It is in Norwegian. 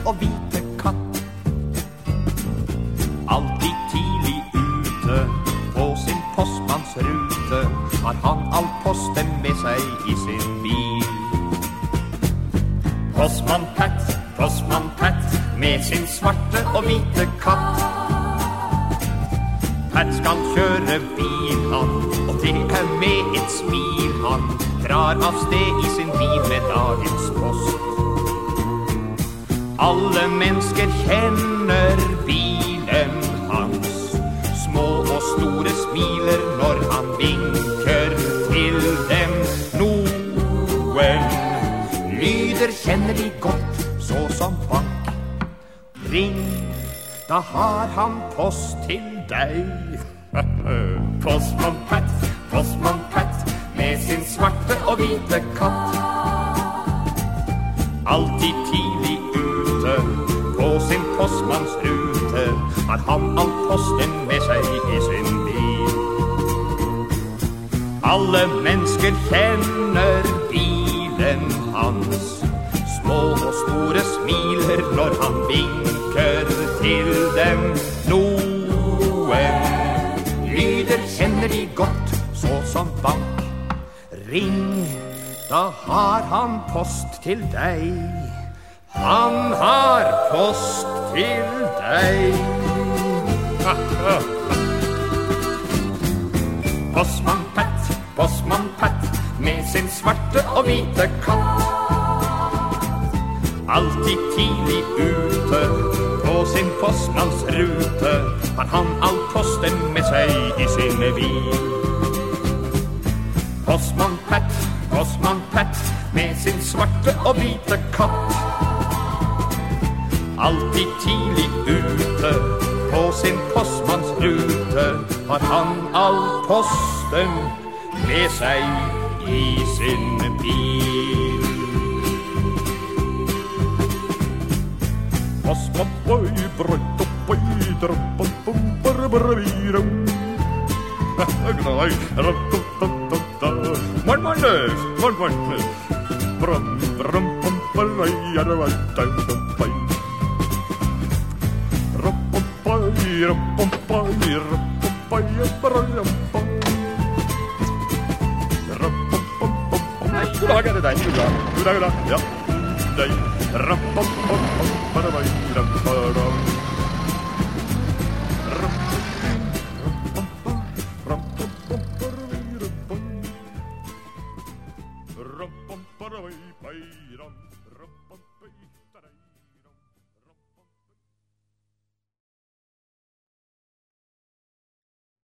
og hvite katt. Alltid tidlig ute på sin postmannsrute har han all posten med seg i sin bil. Postmann Pat, med sin svarte og hvite katt. Pat skal kjøre bil han, og det er med et smil han drar av sted i sin bil med dagens post. Alle mennesker kjenner bilen hans, små og store smiler når han vinker til dem. Noen lyder kjenner de godt, så som bank. Ring, da har han post til deg. Postmann Pat, med sin svarte og hvite katt. Alltid tidlig ute på sin postmannsrute har han all posten med seg i sin bil. Alle mennesker kjenner bilen hans, små og store smiler når han vinker til dem. Noen lyder kjenner de godt, så som bank. Ring, da har han post til deg. Han har post til deg. Postmann Pat, med sin svarte og hvite katt. Alltid tidlig ute på sin postmannsrute har han all posten med seg i sin bil. Postmann Pat, med sin svarte og hvite katt. Alltid tidlig ute på sin postmannsrute har han all posten med seg i sin bil. Postmann God dag, er det deg? God dag, ja. Deg. Ram